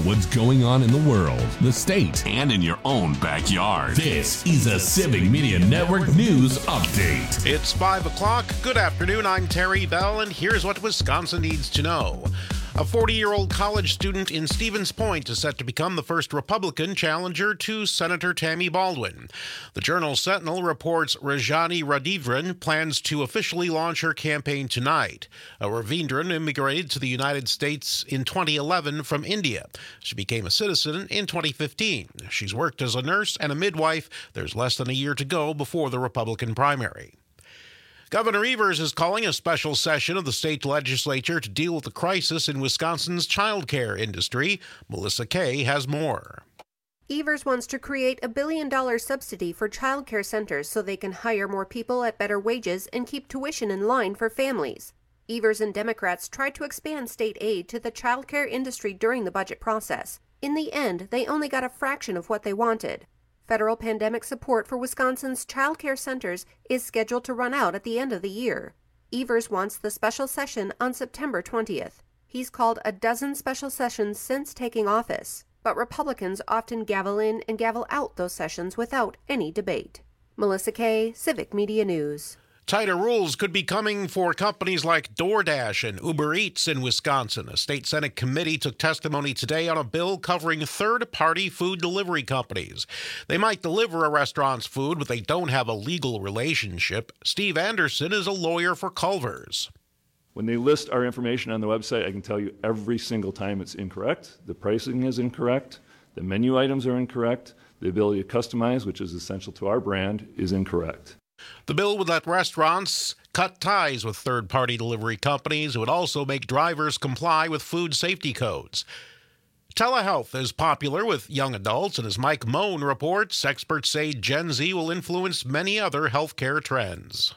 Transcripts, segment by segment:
what's going on in the world, the state, and in your own backyard. This is a Civic Media Network News Update. It's 5 o'clock. Good afternoon. I'm Terry Bell, and here's what Wisconsin needs to know. A 40-year-old college student in Stevens Point is set to become the first Republican challenger to Senator Tammy Baldwin. The Journal Sentinel reports Rajani Ravindran plans to officially launch her campaign tonight. Ravindran immigrated to the United States in 2011 from India. She became a citizen in 2015. She's worked as a nurse and a midwife. There's less than a year to go before the Republican primary. Governor Evers is calling a special session of the state legislature to deal with the crisis in Wisconsin's child care industry. Melissa Kay has more. Evers wants to create a $1 billion subsidy for child care centers so they can hire more people at better wages and keep tuition in line for families. Evers and Democrats tried to expand state aid to the child care industry during the budget process. In the end, they only got a fraction of what they wanted. Federal pandemic support for Wisconsin's child care centers is scheduled to run out at the end of the year. Evers wants the special session on September 20th. He's called a dozen special sessions since taking office, but Republicans often gavel in and gavel out those sessions without any debate. Melissa Kay, Civic Media News. Tighter rules could be coming for companies like DoorDash and Uber Eats in Wisconsin. A state Senate committee took testimony today on a bill covering third-party food delivery companies. They might deliver a restaurant's food, but they don't have a legal relationship. Steve Anderson is a lawyer for Culver's. When they list our information on the website, I can tell you every single time it's incorrect. The pricing is incorrect. The menu items are incorrect. The ability to customize, which is essential to our brand, is incorrect. The bill would let restaurants cut ties with third-party delivery companies. It would also make drivers comply with food safety codes. Telehealth is popular with young adults, and as Mike Moan reports, experts say Gen Z will influence many other healthcare trends.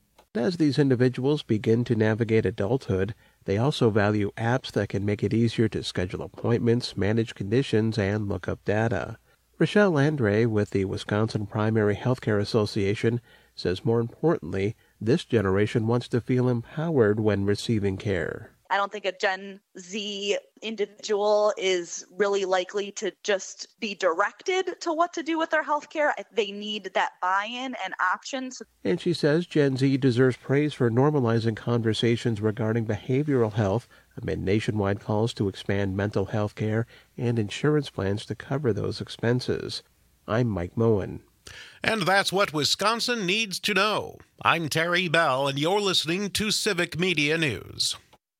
As these individuals begin to navigate adulthood, they also value apps that can make it easier to schedule appointments, manage conditions, and look up data. Rochelle Andre with the Wisconsin Primary Healthcare Association says more importantly, this generation wants to feel empowered when receiving care. I don't think a Gen Z individual is really likely to just be directed to what to do with their health care. They need that buy-in and options. And she says Gen Z deserves praise for normalizing conversations regarding behavioral health amid nationwide calls to expand mental health care and insurance plans to cover those expenses. I'm Mike Moen. And that's what Wisconsin needs to know. I'm Terry Bell, and you're listening to Civic Media News.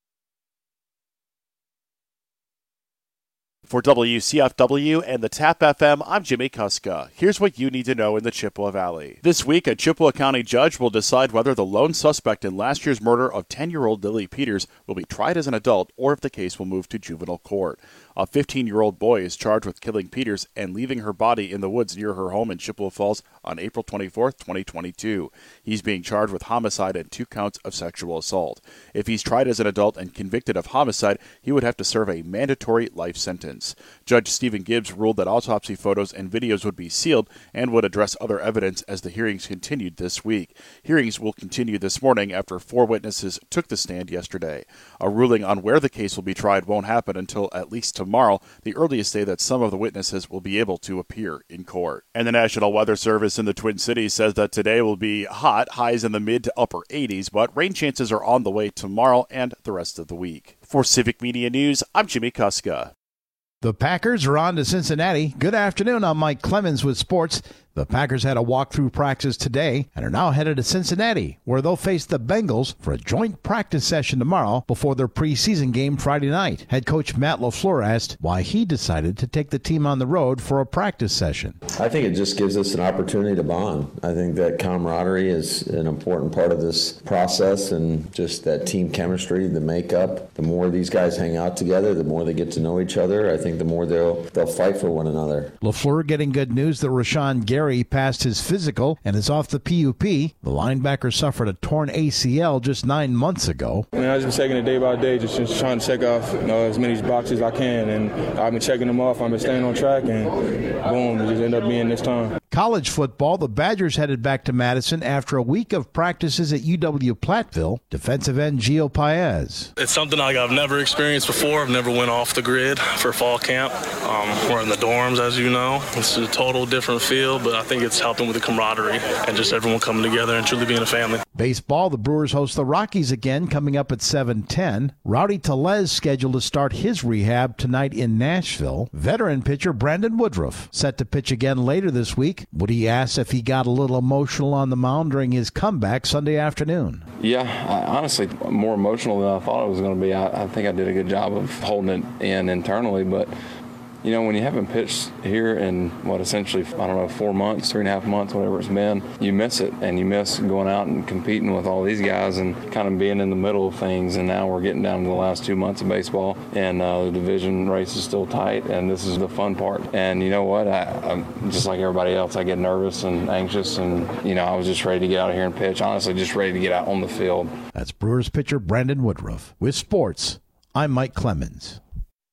For WCFW and the TAP FM, I'm Jimmy Kuska. Here's what you need to know in the Chippewa Valley. This week, a Chippewa County judge will decide whether the lone suspect in last year's murder of 10-year-old Lily Peters will be tried as an adult or if the case will move to juvenile court. A 15-year-old boy is charged with killing Peters and leaving her body in the woods near her home in Chippewa Falls on April 24, 2022. He's being charged with homicide and 2 counts of sexual assault. If he's tried as an adult and convicted of homicide, he would have to serve a mandatory life sentence. Judge Stephen Gibbs ruled that autopsy photos and videos would be sealed and would address other evidence as the hearings continued this week. Hearings will continue this morning after 4 witnesses took the stand yesterday. A ruling on where the case will be tried won't happen until at least tomorrow, the earliest day that some of the witnesses will be able to appear in court. And the National Weather Service in the Twin Cities says that today will be hot, highs in the mid to upper 80s, but rain chances are on the way tomorrow and the rest of the week. For Civic Media News, I'm Jimmy Kuska. The Packers are on to Cincinnati. Good afternoon, I'm Mike Clemens with sports. The Packers had a walkthrough practice today and are now headed to Cincinnati, where they'll face the Bengals for a joint practice session tomorrow before their preseason game Friday night. Head coach Matt LaFleur asked why he decided to take the team on the road for a practice session. I think it just gives us an opportunity to bond. I think that camaraderie is an important part of this process, and just that team chemistry, the makeup. The more these guys hang out together, the more they get to know each other. I think the more they'll fight for one another. LaFleur getting good news that Rashawn Gary passed his physical and is off the PUP. The linebacker suffered a torn ACL just 9 months ago. I I've just been taking it day by day, just trying to check off as many boxes as I can, and I've been checking them off. I've been staying on track, and boom, it just ended up being this time. College football, the Badgers headed back to Madison after a week of practices at UW-Platteville. Defensive end Gio Paez. It's something like I've never experienced before. I've never went off the grid for fall camp. We're in the dorms, as you know. It's a total different feel, but I think it's helping with the camaraderie and just everyone coming together and truly being a family. Baseball, the Brewers host the Rockies again coming up at 7:10. Rowdy Tellez scheduled to start his rehab tonight in Nashville. Veteran pitcher Brandon Woodruff set to pitch again later this week. Woody asked if he got a little emotional on the mound during his comeback Sunday afternoon. Yeah, honestly, more emotional than I thought it was going to be. I think I did a good job of holding it in internally, but you know, when you haven't pitched here in, essentially, 4 months, 3.5 months, whatever it's been, you miss it. And you miss going out and competing with all these guys and kind of being in the middle of things. And now we're getting down to the last 2 months of baseball, and the division race is still tight, and this is the fun part. And you know what? I'm just like everybody else. I get nervous and anxious, and, I was just ready to get out of here and pitch. Honestly, just ready to get out on the field. That's Brewers pitcher Brandon Woodruff. With sports, I'm Mike Clemens.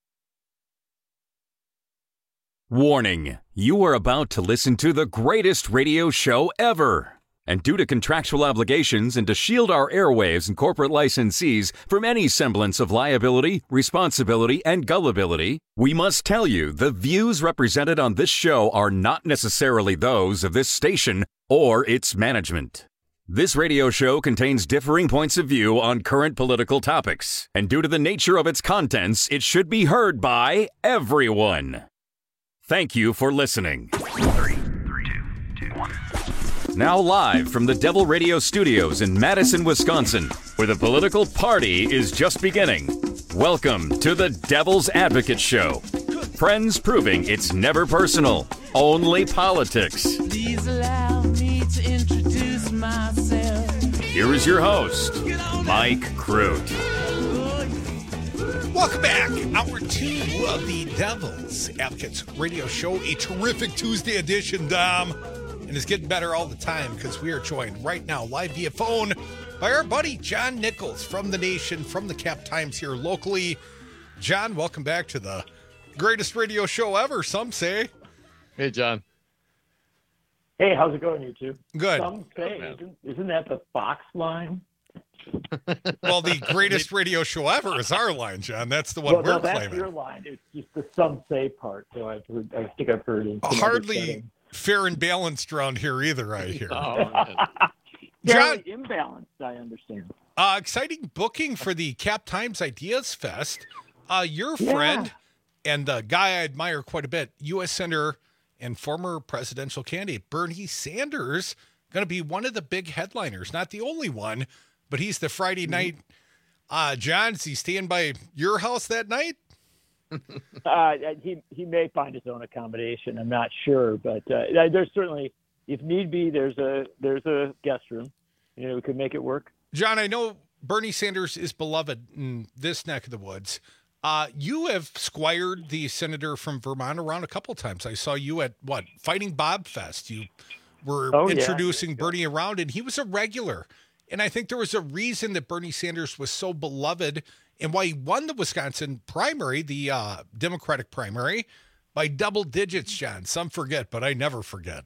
Warning, you are about to listen to the greatest radio show ever. And due to contractual obligations and to shield our airwaves and corporate licensees from any semblance of liability, responsibility, and gullibility, we must tell you the views represented on this show are not necessarily those of this station or its management. This radio show contains differing points of view on current political topics, and due to the nature of its contents, it should be heard by everyone. Thank you for listening. 3, 2, 1. Now live from the Devil Radio Studios in Madison, Wisconsin, where the political party is just beginning. Welcome to the Devil's Advocate Show. Friends proving it's never personal, only politics. Please allow me to introduce myself. Here is your host, Mike Crute. Welcome back. Hour 2 of the Devil's Advocates Radio Show. A terrific Tuesday edition, Dom. And it's getting better all the time because we are joined right now live via phone by our buddy John Nichols from The Nation, from the Cap Times here locally. John, welcome back to the greatest radio show ever, some say. Hey, John. Hey, how's it going, you two? Good. Some say, isn't that the Fox line? Well, the greatest radio show ever is our line, John. That's the one we're claiming. That's your line. It's just the some say part. So I think I've heard it. Hardly fair and balanced around here either, I hear. John, imbalanced, I understand. Exciting booking for the Cap Times Ideas Fest. Your friend and a guy I admire quite a bit, U.S. Senator and former presidential candidate Bernie Sanders, going to be one of the big headliners. Not the only one, but he's the Friday night. John, is he staying by your house that night? He may find his own accommodation. I'm not sure, but there's certainly, if need be, there's a guest room. We could make it work. John, I know Bernie Sanders is beloved in this neck of the woods. You have squired the senator from Vermont around a couple times. I saw you at Fighting Bob Fest. You were introducing Bernie around, and he was a regular. And I think there was a reason that Bernie Sanders was so beloved and why he won the Wisconsin primary, the Democratic primary, by double digits, John. Some forget, but I never forget.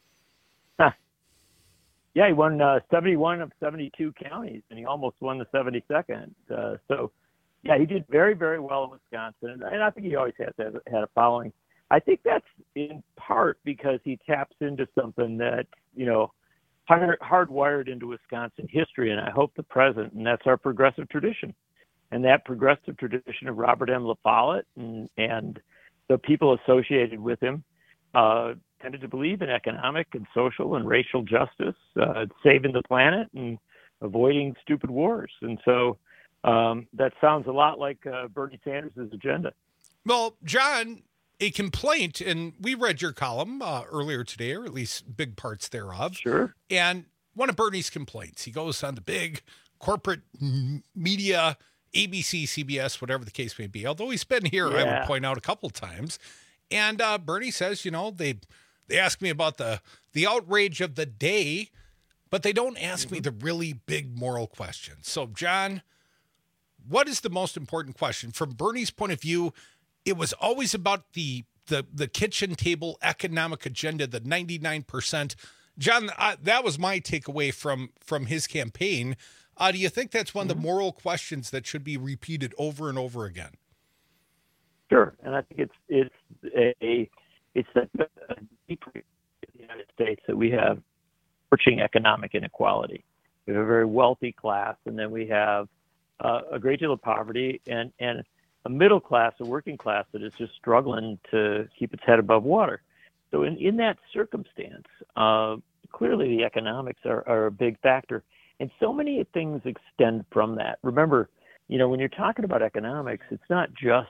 Yeah, he won 71 of 72 counties, and he almost won the 72nd. Yeah, he did very, very well in Wisconsin, and I think he always had a following. I think that's in part because he taps into something that, hardwired into Wisconsin history, and I hope the present, and that's our progressive tradition. And that progressive tradition of Robert M. La Follette and the people associated with him tended to believe in economic and social and racial justice, saving the planet and avoiding stupid wars. And so that sounds a lot like Bernie Sanders' agenda. Well, John, a complaint, and we read your column earlier today, or at least big parts thereof. Sure. And one of Bernie's complaints, he goes on the big corporate media, ABC, CBS, whatever the case may be, although he's been here, I would point out, a couple times. And Bernie says, they ask me about the outrage of the day, but they don't ask me the really big moral questions. So, John, what is the most important question? From Bernie's point of view, it was always about the the kitchen table economic agenda, the 99%. John, that was my takeaway from his campaign. Do you think that's one of the moral questions that should be repeated over and over again? Sure, and I think it's a deep in the United States that we have scorching economic inequality. We have a very wealthy class, and then we have a great deal of poverty and a middle class, a working class that is just struggling to keep its head above water. So in that circumstance, clearly the economics are a big factor. And so many things extend from that. Remember, when you're talking about economics, it's not just,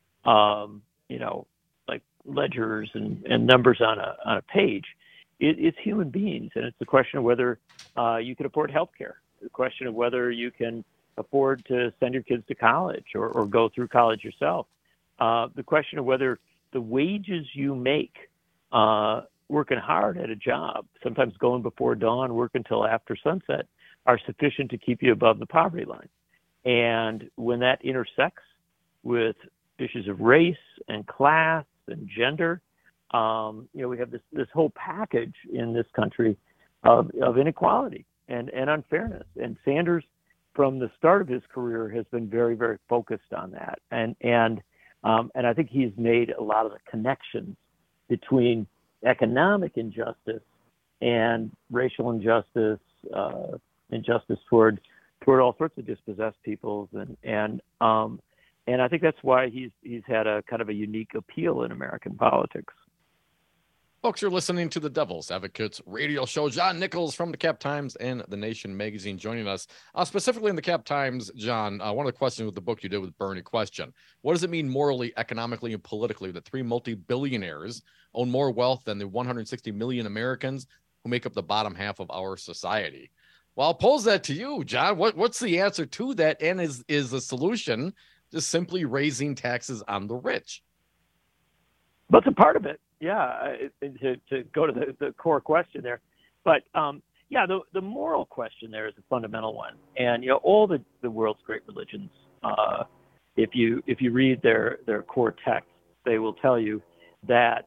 like ledgers and numbers on a page. It's human beings, and it's the question of whether you can afford health care, the question of whether you can afford to send your kids to college or go through college yourself, the question of whether the wages you make working hard at a job, sometimes going before dawn, working until after sunset, are sufficient to keep you above the poverty line. And when that intersects with issues of race and class and gender, we have this whole package in this country of inequality and unfairness. And Sanders, from the start of his career, has been very, very focused on that. And I think he's made a lot of the connections between economic injustice and racial injustice, injustice toward all sorts of dispossessed peoples, and I think that's why he's had a kind of a unique appeal in American politics. Folks, you're listening to the Devil's Advocates radio show. John Nichols from the Cap Times and The Nation magazine joining us. Specifically in the Cap Times, John, one of the questions with the book you did with Bernie question, what does it mean morally, economically, and politically that 3 multi-billionaires own more wealth than the 160 million Americans who make up the bottom half of our society? Well, I'll pose that to you, John. What's the answer to that? And is the solution just simply raising taxes on the rich? But it's a part of it. Yeah, to go to the core question there. But, the moral question there is a fundamental one. And, all the world's great religions, if you read their core texts, they will tell you that,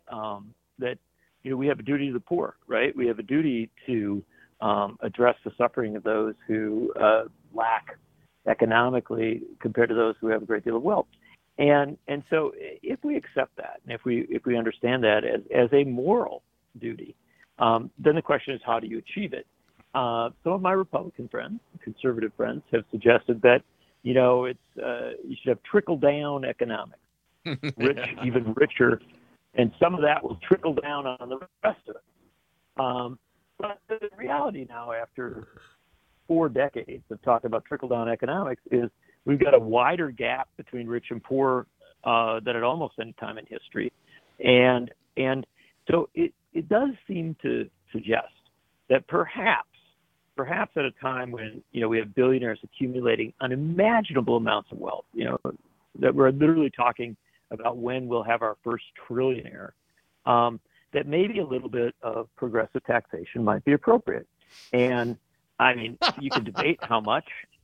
we have a duty to the poor, right? We have a duty to address the suffering of those who lack economically compared to those who have a great deal of wealth. And so if we accept that, and if we understand that as a moral duty, then the question is, how do you achieve it? Some of my Republican friends, conservative friends, have suggested that, it's you should have trickle-down economics, rich, even richer, and some of that will trickle down on the rest of it. But the reality now, after 4 decades of talking about trickle-down economics, is we've got a wider gap between rich and poor than at almost any time in history. And so it does seem to suggest that perhaps at a time when, we have billionaires accumulating unimaginable amounts of wealth, that we're literally talking about when we'll have our first trillionaire, that maybe a little bit of progressive taxation might be appropriate. And I mean, you could debate how much.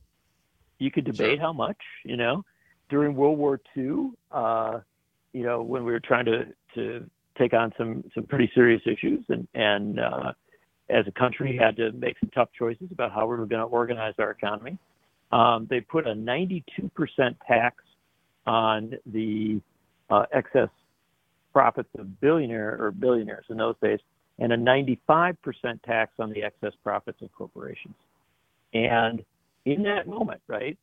How much, during World War II, when we were trying to take on some pretty serious issues and as a country had to make some tough choices about how we were going to organize our economy. They put a 92% tax on the excess profits of billionaires in those days, and a 95% tax on the excess profits of corporations. And in that moment, right,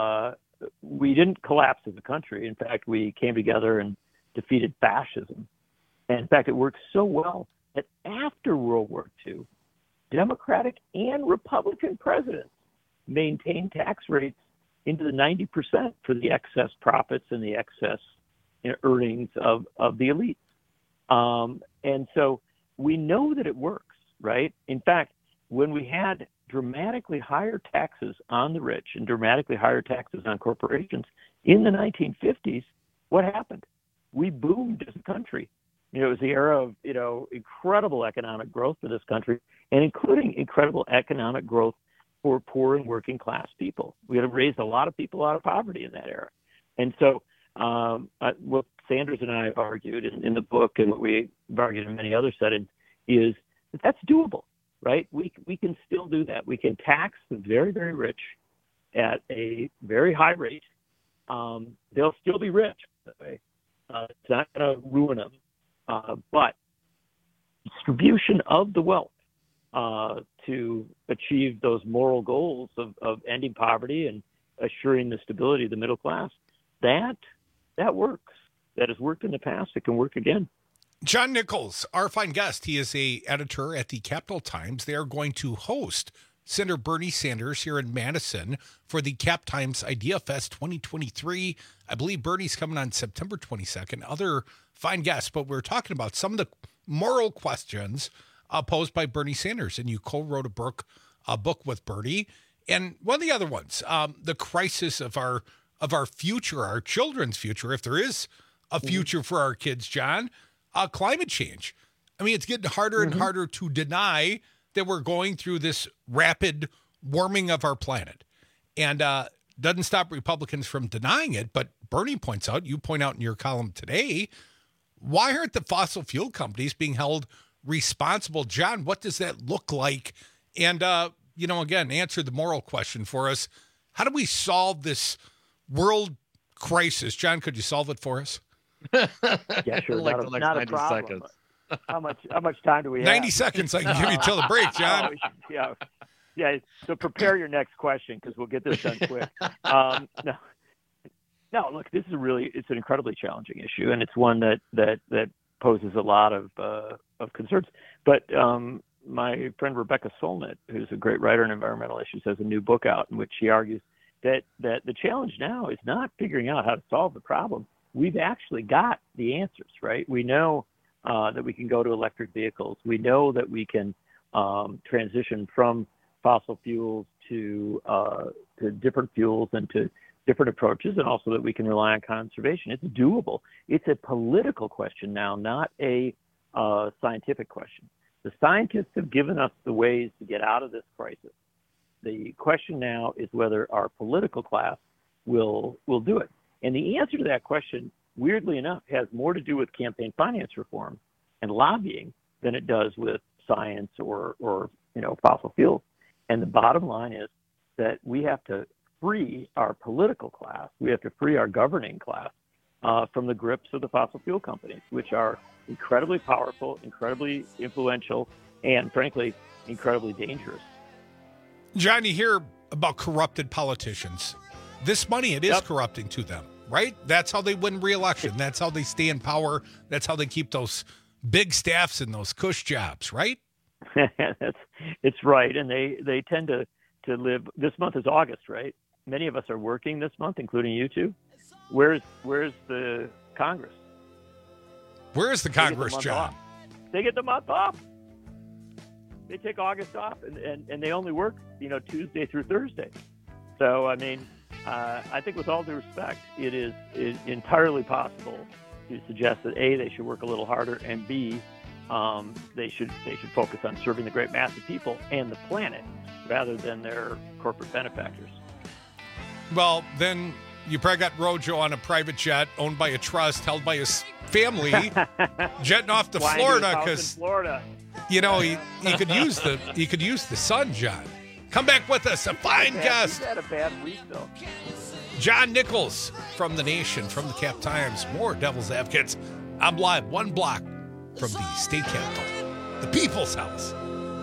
we didn't collapse as a country. In fact, we came together and defeated fascism. And in fact, it worked so well that after World War II, Democratic and Republican presidents maintained tax rates into the 90% for the excess profits and the excess earnings of the elites. And so we know that it works, right? In fact, when we had dramatically higher taxes on the rich and dramatically higher taxes on corporations in the 1950s, what happened? We boomed as a country. It was the era of, incredible economic growth for this country, and including incredible economic growth for poor and working class people. We had raised a lot of people out of poverty in that era. And so what Sanders and I have argued in the book, and what we've argued in many other settings, is that that's doable, right? We can still do that. We can tax the very, very rich at a very high rate. They'll still be rich, by the way. It's not going to ruin them. But distribution of the wealth to achieve those moral goals of ending poverty and assuring the stability of the middle class, that works. That has worked in the past. It can work again. John Nichols, our fine guest, he is a editor at the Capital Times. They are going to host Senator Bernie Sanders here in Madison for the Cap Times Idea Fest 2023. I believe Bernie's coming on September 22nd. Other fine guests, but we're talking about some of the moral questions posed by Bernie Sanders, and you co-wrote a book with Bernie. And one of the other ones, the crisis of our future, our children's future, if there is a future for our kids, John, climate change. I mean, it's getting harder and harder to deny that we're going through this rapid warming of our planet. And doesn't stop Republicans from denying it, but Bernie points out, you point out in your column today, why aren't the fossil fuel companies being held responsible? John, what does that look like? And, again, answer the moral question for us. How do we solve this world crisis? John, could you solve it for us? Yeah, sure. Like the next 90 seconds. How much time do we have? 90 seconds I can give you till the break, John. Yeah. So prepare your next question because we'll get this done quick. No, look, this is it's an incredibly challenging issue, and it's one that poses a lot of concerns. But my friend Rebecca Solnit, who's a great writer on environmental issues, has a new book out in which she argues that the challenge now is not figuring out how to solve the problem. We've actually got the answers, right? We know that we can go to electric vehicles. We know that we can transition from fossil fuels to different fuels and to different approaches, and also that we can rely on conservation. It's doable. It's a political question now, not a scientific question. The scientists have given us the ways to get out of this crisis. The question now is whether our political class will do it. And the answer to that question, weirdly enough, has more to do with campaign finance reform and lobbying than it does with science or fossil fuels. And the bottom line is that we have to free our political class, we have to free our governing class from the grips of the fossil fuel companies, which are incredibly powerful, incredibly influential, and frankly, incredibly dangerous. John, you hear about corrupted politicians. This money, it is corrupting to them, right? That's how they win re-election. That's how they stay in power. That's how they keep those big staffs and those cush jobs, right? It's right. And they tend to live. This month is August, right? Many of us are working this month, including you two. Where's the Congress? Where is the Congress, John? They get the month off. They take August off, and they only work, Tuesday through Thursday. So, I mean, I think with all due respect, it is entirely possible to suggest that A, they should work a little harder, and B, they should focus on serving the great mass of people and the planet rather than their corporate benefactors. Well, then you probably got Rojo on a private jet owned by a trust held by his family, jetting off to Florida because he could use the sun, John. Come back with us, a fine guest. He's had a bad week though. John Nichols from The Nation, from the Cap Times. More Devil's Advocates. I'm live one block from the state capitol, the People's House.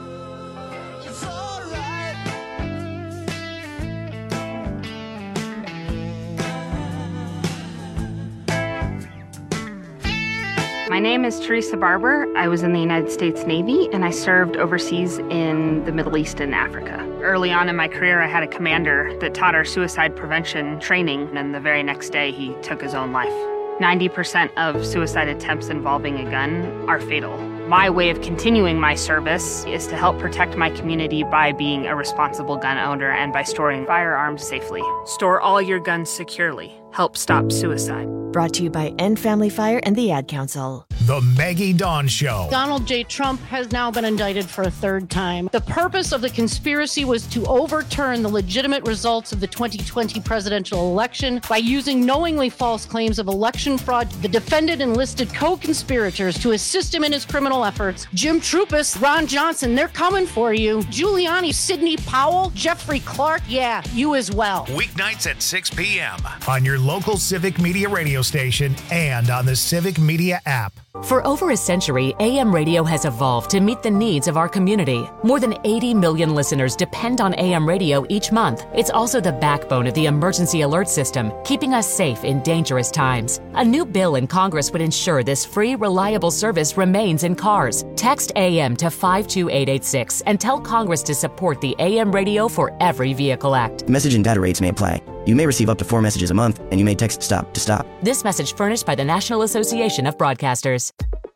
My name is Teresa Barber. I was in the United States Navy, and I served overseas in the Middle East and Africa. Early on in my career, I had a commander that taught our suicide prevention training, and the very next day, he took his own life. 90% of suicide attempts involving a gun are fatal. My way of continuing my service is to help protect my community by being a responsible gun owner and by storing firearms safely. Store all your guns securely. Help stop suicide. Brought to you by End Family Fire and the Ad Council. The Maggie Dawn Show. Donald J. Trump has now been indicted for a third time. The purpose of the conspiracy was to overturn the legitimate results of the 2020 presidential election by using knowingly false claims of election fraud. The defendant enlisted co-conspirators to assist him in his criminal efforts. Jim Trupis, Ron Johnson, they're coming for you. Giuliani, Sidney Powell, Jeffrey Clark, yeah, you as well. Weeknights at 6 p.m. on your local Civic Media radio station and on the Civic Media app. For over a century, AM radio has evolved to meet the needs of our community. More than 80 million listeners depend on AM radio each month. It's also the backbone of the emergency alert system, keeping us safe in dangerous times. A new bill in Congress would ensure this free, reliable service remains in cars. Text AM to 52886 and tell Congress to support the AM Radio for Every Vehicle Act. Message and data rates may apply. You may receive up to 4 messages a month, and you may text STOP to stop. This message furnished by the National Association of Broadcasters.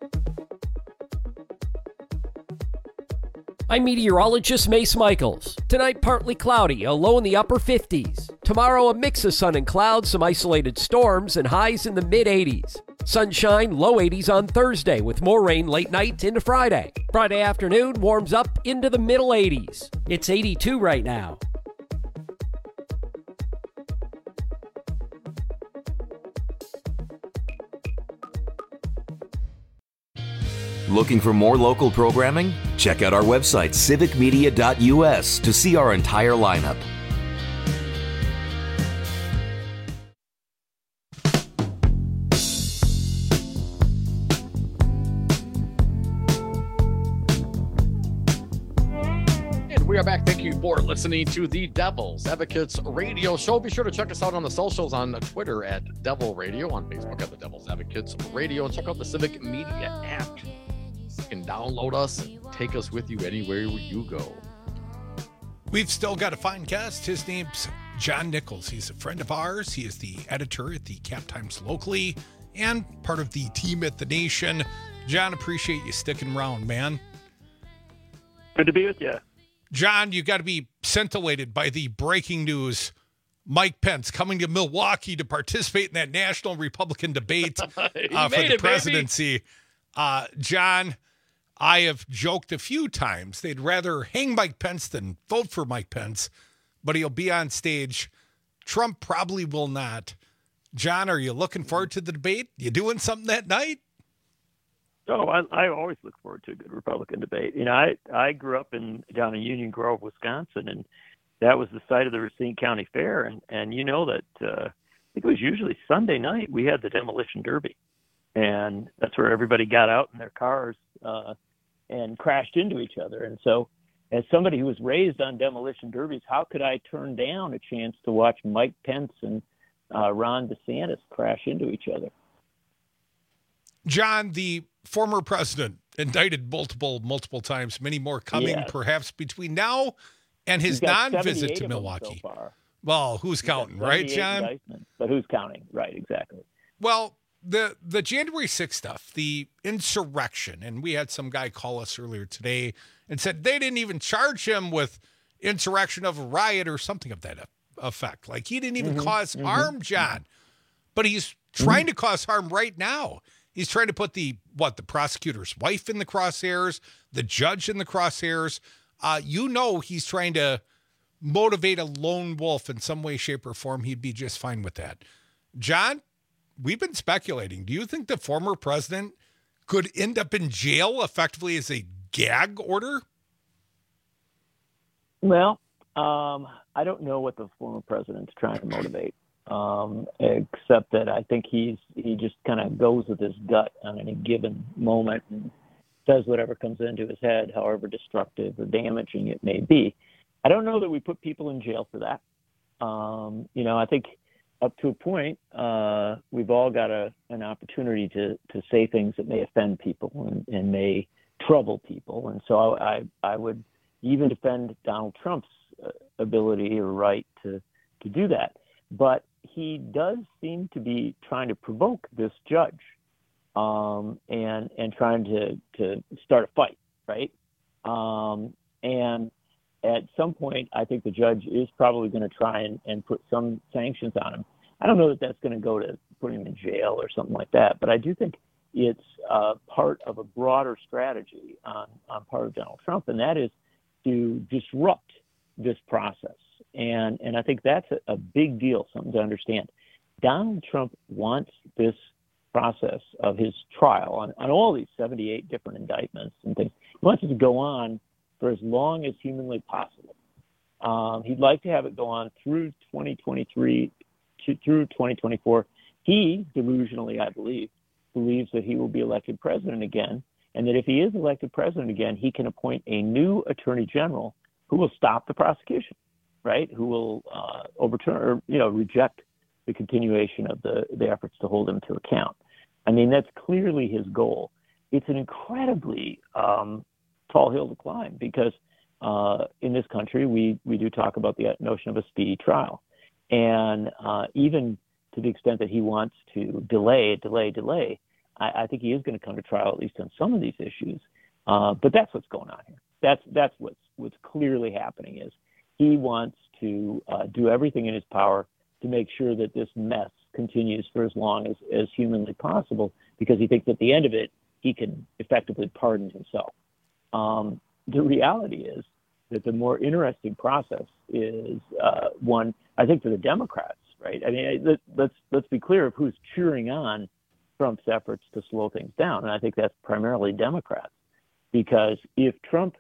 I'm meteorologist Mace Michaels. Tonight, partly cloudy, a low in the upper 50s. Tomorrow, a mix of sun and clouds, some isolated storms, and highs in the mid-80s. Sunshine, low 80s on Thursday, with more rain late night into Friday. Friday afternoon warms up into the middle 80s. It's 82 right now. Looking for more local programming? Check out our website, civicmedia.us, to see our entire lineup. And we are back. Thank you for listening to the Devil's Advocates Radio Show. Be sure to check us out on the socials, on Twitter at Devil Radio, on Facebook at the Devil's Advocates Radio, and check out the Civic Media app. You can download us and take us with you anywhere where you go. We've still got a fine guest. His name's John Nichols. He's a friend of ours. He is the editor at the Cap Times locally and part of the team at The Nation. John, appreciate you sticking around, man. Good to be with you. John, you got to be scintillated by the breaking news. Mike Pence coming to Milwaukee to participate in that national Republican debate for the presidency. John, I have joked a few times they'd rather hang Mike Pence than vote for Mike Pence, but he'll be on stage. Trump probably will not. John, are you looking forward to the debate? You doing something that night? Oh, I always look forward to a good Republican debate. You know, I grew up down in Union Grove, Wisconsin, and that was the site of the Racine County Fair. And you know that I think it was usually Sunday night we had the Demolition Derby. And that's where everybody got out in their cars and crashed into each other. And so as somebody who was raised on demolition derbies, how could I turn down a chance to watch Mike Pence and Ron DeSantis crash into each other? John, the former president, indicted multiple times, many more coming, perhaps between now and his non-visit to Milwaukee. So far. Well, who's counting, right, John? But who's counting? Right, exactly. Well, the January 6th stuff, the insurrection, and we had some guy call us earlier today and said they didn't even charge him with insurrection of a riot or something of that effect. Like he didn't even cause harm, John. But he's trying to cause harm right now. He's trying to put the prosecutor's wife in the crosshairs, the judge in the crosshairs. He's trying to motivate a lone wolf in some way, shape, or form. He'd be just fine with that. John, we've been speculating. Do you think the former president could end up in jail effectively as a gag order? Well, I don't know what the former president's trying to motivate, except that I think he just kind of goes with his gut on any given moment and does whatever comes into his head, however destructive or damaging it may be. I don't know that we put people in jail for that. I think up to a point, we've all got an opportunity to say things that may offend people and may trouble people. And so I would even defend Donald Trump's ability or right to do that. But he does seem to be trying to provoke this judge and trying to start a fight, right? And at some point, I think the judge is probably going to try and put some sanctions on him. I don't know that that's going to go to putting him in jail or something like that, but I do think it's part of a broader strategy on part of Donald Trump, and that is to disrupt this process. And I think that's a big deal, something to understand. Donald Trump wants this process of his trial on all these 78 different indictments and things. He wants it to go on for as long as humanly possible. He'd like to have it go on through 2023 through 2024. He, delusionally, I believe, believes that he will be elected president again, and that if he is elected president again, he can appoint a new attorney general who will stop the prosecution, right? Who will overturn or reject the continuation of the efforts to hold him to account. I mean, that's clearly his goal. It's an incredibly tall hill to climb because in this country, we do talk about the notion of a speedy trial. And even to the extent that he wants to delay, I think he is going to come to trial at least on some of these issues. But that's what's going on here. That's what's clearly happening is he wants to do everything in his power to make sure that this mess continues for as long as humanly possible, because he thinks at the end of it, he can effectively pardon himself. The reality is that the more interesting process is one, I think, for the Democrats, right? I mean, let's be clear of who's cheering on Trump's efforts to slow things down. And I think that's primarily Democrats, because if Trump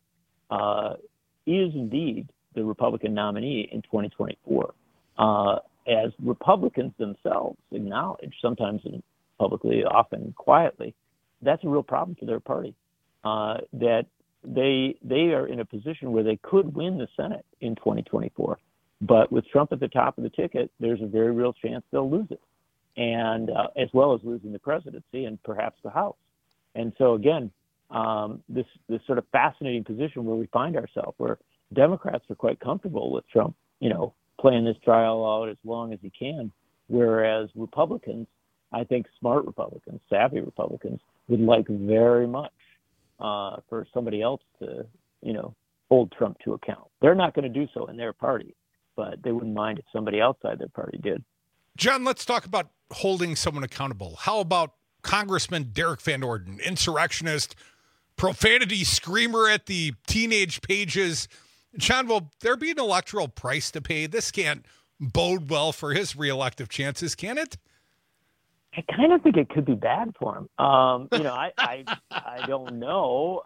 is indeed the Republican nominee in 2024, as Republicans themselves acknowledge, sometimes publicly, often quietly, that's a real problem for their party. That they are in a position where they could win the Senate in 2024, but with Trump at the top of the ticket, there's a very real chance they'll lose it, and as well as losing the presidency and perhaps the House. And so again, this sort of fascinating position where we find ourselves, where Democrats are quite comfortable with Trump, playing this trial out as long as he can, whereas Republicans, I think smart Republicans, savvy Republicans, would like very much for somebody else to, hold Trump to account. They're not going to do so in their party, but they wouldn't mind if somebody outside their party did. John, let's talk about holding someone accountable. How about Congressman Derek Van Orden, insurrectionist, profanity screamer at the teenage pages? John, will there be an electoral price to pay? This can't bode well for his reelective chances, can it? I kind of think it could be bad for him. I don't know.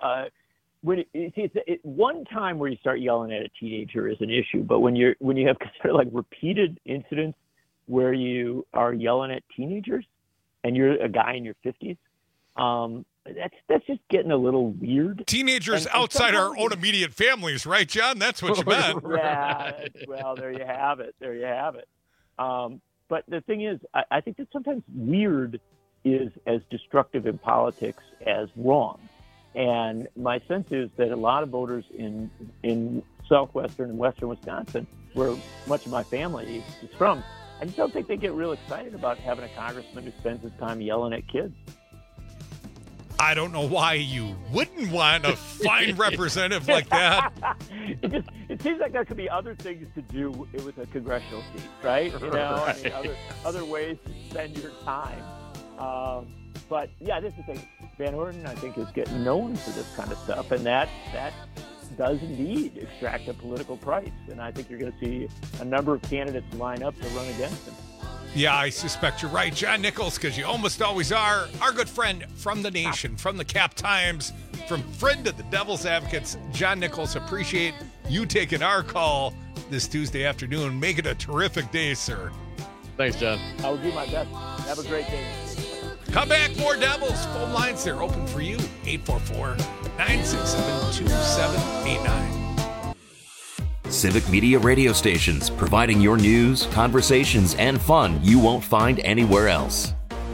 One time where you start yelling at a teenager is an issue, but when you have sort of like repeated incidents where you are yelling at teenagers and you're a guy in your 50s, that's just getting a little weird. Teenagers outside our own immediate families, right, John? That's what you meant. Yeah. Well, there you have it. But the thing is, I think that sometimes weird is as destructive in politics as wrong. And my sense is that a lot of voters in southwestern and western Wisconsin, where much of my family is from, I just don't think they get real excited about having a congressman who spends his time yelling at kids. I don't know why you wouldn't want a fine representative like that. It seems like there could be other things to do with a congressional seat, right? Right. I mean, other ways to spend your time. But yeah, this is the thing. Van Orden, I think, is getting known for this kind of stuff, and that does indeed extract a political price. And I think you're going to see a number of candidates line up to run against him. Yeah, I suspect you're right. John Nichols, because you almost always are, our good friend from the Nation, from the Cap Times, from friend of the Devil's Advocates. John Nichols, appreciate you taking our call this Tuesday afternoon. Make it a terrific day, sir. Thanks, John. I will do my best. Have a great day. Come back, more Devils. Phone lines, they're open for you. 844-967-2789. Civic Media radio stations, providing your news, conversations, and fun you won't find anywhere else.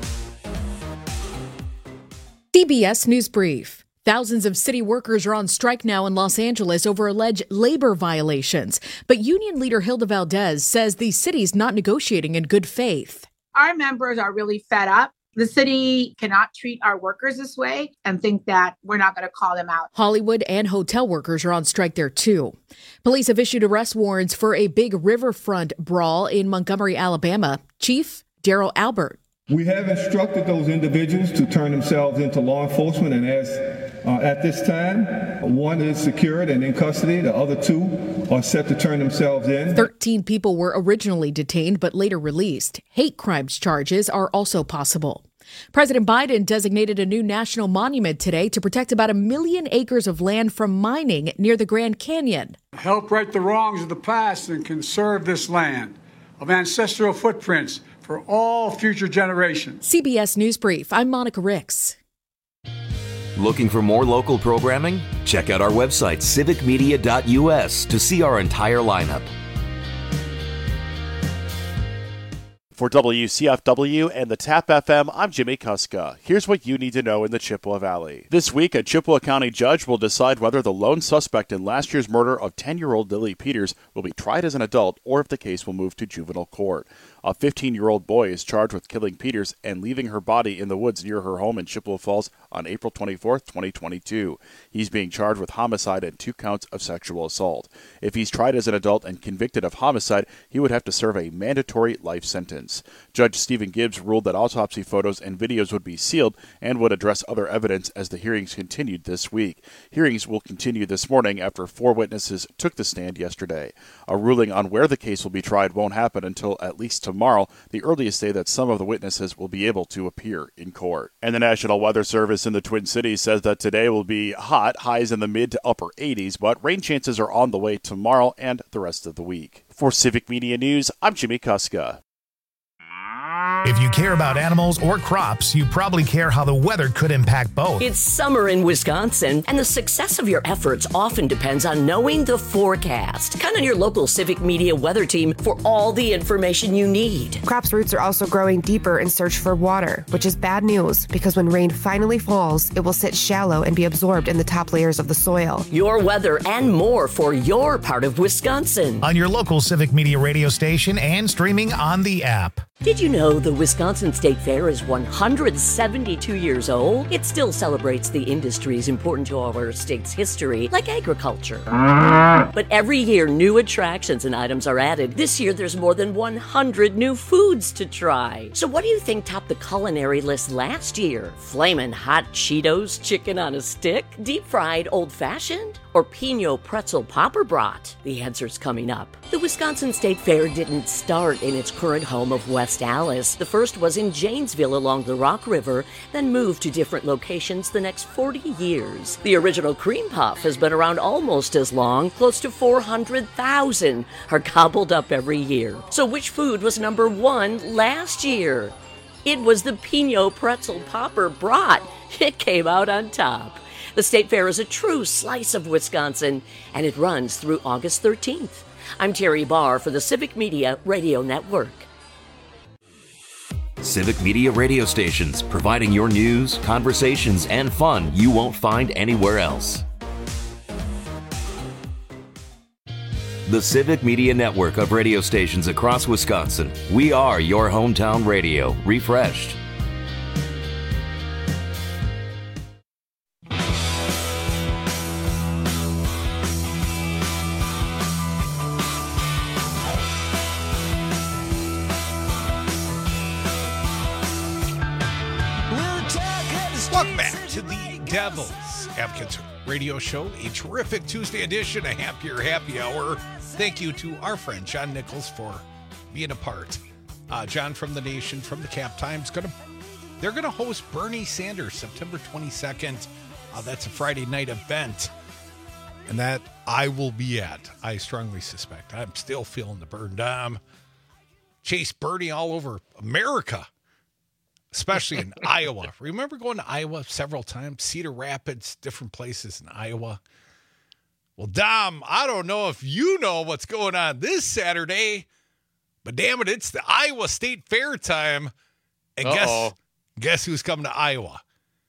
CBS News Brief. Thousands of city workers are on strike now in Los Angeles over alleged labor violations. But union leader Hilda Valdez says the city's not negotiating in good faith. Our members are really fed up. The city cannot treat our workers this way and think that we're not going to call them out. Hollywood and hotel workers are on strike there, too. Police have issued arrest warrants for a big riverfront brawl in Montgomery, Alabama. Chief Daryl Albert. We have instructed those individuals to turn themselves into law enforcement, and as at this time, one is secured and in custody. The other two are set to turn themselves in. 13 people were originally detained but later released. Hate crimes charges are also possible. President Biden designated a new national monument today to protect about 1 million acres of land from mining near the Grand Canyon. Help right the wrongs of the past and conserve this land of ancestral footprints for all future generations. CBS News Brief. I'm Monica Ricks. Looking for more local programming? Check out our website, civicmedia.us, to see our entire lineup. For WCFW and the TAP FM, I'm Jimmy Kuska. Here's what you need to know in the Chippewa Valley. This week, a Chippewa County judge will decide whether the lone suspect in last year's murder of 10-year-old Lily Peters will be tried as an adult or if the case will move to juvenile court. A 15-year-old boy is charged with killing Peters and leaving her body in the woods near her home in Chippewa Falls on April 24, 2022. He's being charged with homicide and 2 counts of sexual assault. If he's tried as an adult and convicted of homicide, he would have to serve a mandatory life sentence. Judge Stephen Gibbs ruled that autopsy photos and videos would be sealed and would address other evidence as the hearings continued this week. Hearings will continue this morning after 4 witnesses took the stand yesterday. A ruling on where the case will be tried won't happen until at least tomorrow, the earliest day that some of the witnesses will be able to appear in court. And the National Weather Service in the Twin Cities says that today will be hot, highs in the mid to upper 80s, but rain chances are on the way tomorrow and the rest of the week. For Civic Media News, I'm Jimmy Kuska. If you care about animals or crops, you probably care how the weather could impact both. It's summer in Wisconsin, and the success of your efforts often depends on knowing the forecast. Count on your local Civic Media weather team for all the information you need. Crops' roots are also growing deeper in search for water, which is bad news because when rain finally falls, it will sit shallow and be absorbed in the top layers of the soil. Your weather and more for your part of Wisconsin. On your local Civic Media radio station and streaming on the app. Did you know the Wisconsin State Fair is 172 years old? It still celebrates the industries important to our state's history, like agriculture. But every year, new attractions and items are added. This year, there's more than 100 new foods to try. So what do you think topped the culinary list last year? Flamin' hot Cheetos, chicken on a stick, deep-fried old-fashioned, or Pinot pretzel popper brat? The answer's coming up. The Wisconsin State Fair didn't start in its current home of West Allis. The first was in Janesville along the Rock River, then moved to different locations the next 40 years. The original cream puff has been around almost as long. Close to 400,000 are gobbled up every year. So which food was number 1 last year? It was the Pinot pretzel popper brat. It came out on top. The State Fair is a true slice of Wisconsin, and it runs through August 13th. I'm Terry Barr for the Civic Media Radio Network. Civic Media radio stations, providing your news, conversations, and fun you won't find anywhere else. The Civic Media network of radio stations across Wisconsin. We are your hometown radio, refreshed. Welcome back to the Devil's Advocates Radio Show, a terrific Tuesday edition, a happier happy hour. Thank you to our friend John Nichols for being a part. John from The Nation, from the Cap Times, they're going to host Bernie Sanders September 22nd. That's a Friday night event, and that I will be at, I strongly suspect. I'm still feeling the burn down. Chase Bernie all over America, especially in Iowa. Remember going to Iowa several times? Cedar Rapids, different places in Iowa. Well, Dom, I don't know if you know what's going on this Saturday, but damn it, it's the Iowa State Fair time. And guess who's coming to Iowa?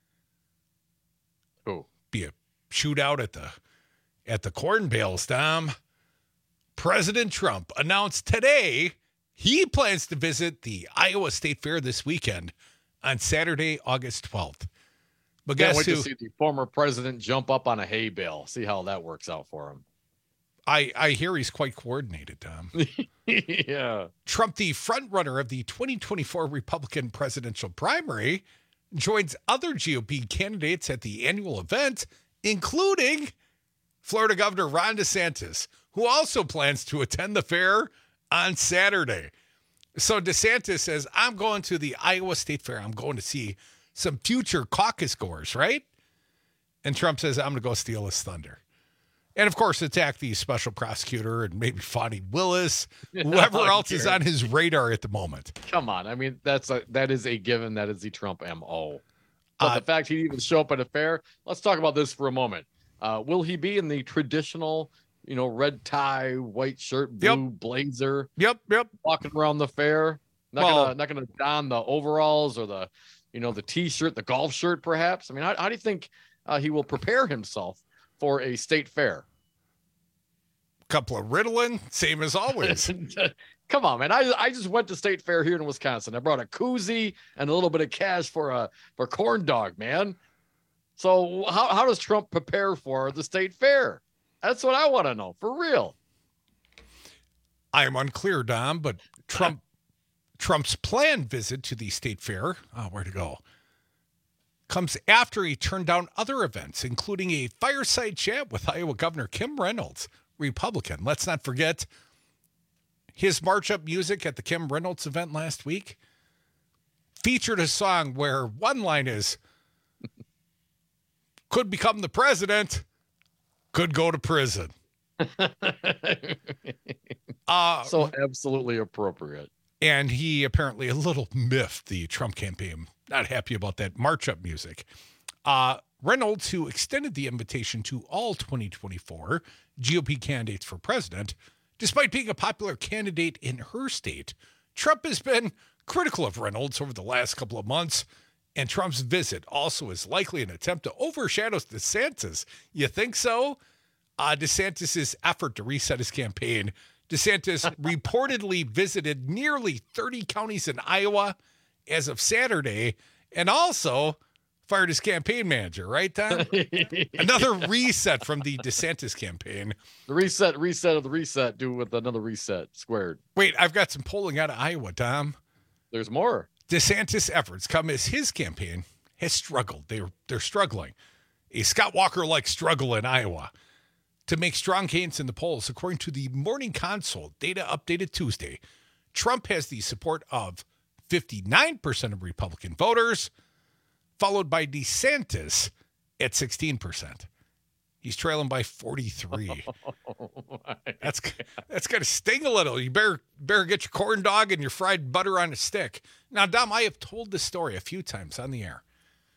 Who? Be a shootout at the Corn Bales, Dom. President Trump announced today he plans to visit the Iowa State Fair this weekend on Saturday, August 12th. But Can't guess wait who? to see the former president jump up on a hay bale. See how that works out for him. I hear he's quite coordinated, Tom. Yeah. Trump, the frontrunner of the 2024 Republican presidential primary, joins other GOP candidates at the annual event, including Florida Governor Ron DeSantis, who also plans to attend the fair on Saturday. So DeSantis says, I'm going to the Iowa State Fair. I'm going to see some future caucus goers, right? And Trump says, I'm going to go steal his thunder. And, of course, attack the special prosecutor and maybe Fonnie Willis, whoever else is on his radar at the moment. Come on. I mean, that is a given. That is the Trump MO. But the fact he'd even show up at a fair, let's talk about this for a moment. Will he be in the traditional, red tie, white shirt, blue blazer? Yep. Walking around the fair? Not gonna don the overalls or the, the T-shirt, the golf shirt, perhaps? I mean, how do you think he will prepare himself for a state fair? Couple of Ritalin, same as always. Come on, man. I just went to state fair here in Wisconsin. I brought a koozie and a little bit of cash for corn dog, man. So how does Trump prepare for the state fair? That's what I want to know, for real. I am unclear, Dom, but Trump's planned visit to the state fair, where to go, comes after he turned down other events, including a fireside chat with Iowa Governor Kim Reynolds, Republican. Let's not forget his march-up music at the Kim Reynolds event last week featured a song where one line is, could become the president, could go to prison. So absolutely appropriate. And he apparently a little miffed the Trump campaign. Not happy about that march-up music. Reynolds, who extended the invitation to all 2024 GOP candidates for president, despite being a popular candidate in her state, Trump has been critical of Reynolds over the last couple of months, and Trump's visit also is likely an attempt to overshadow DeSantis. You think so? DeSantis' effort to reset his campaign. DeSantis reportedly visited nearly 30 counties in Iowa as of Saturday, and also fired his campaign manager, right, Tom? Another reset from the DeSantis campaign. The reset of the reset, do with another reset squared. Wait, I've got some polling out of Iowa, Tom. There's more. DeSantis' efforts come as his campaign has struggled. They're struggling. A Scott Walker-like struggle in Iowa to make strong gains in the polls. According to the Morning Consult, data updated Tuesday, Trump has the support of 59% of Republican voters, followed by DeSantis at 16%. He's trailing by 43. That's got to sting a little. You better get your corn dog and your fried butter on a stick. Now, Dom, I have told this story a few times on the air.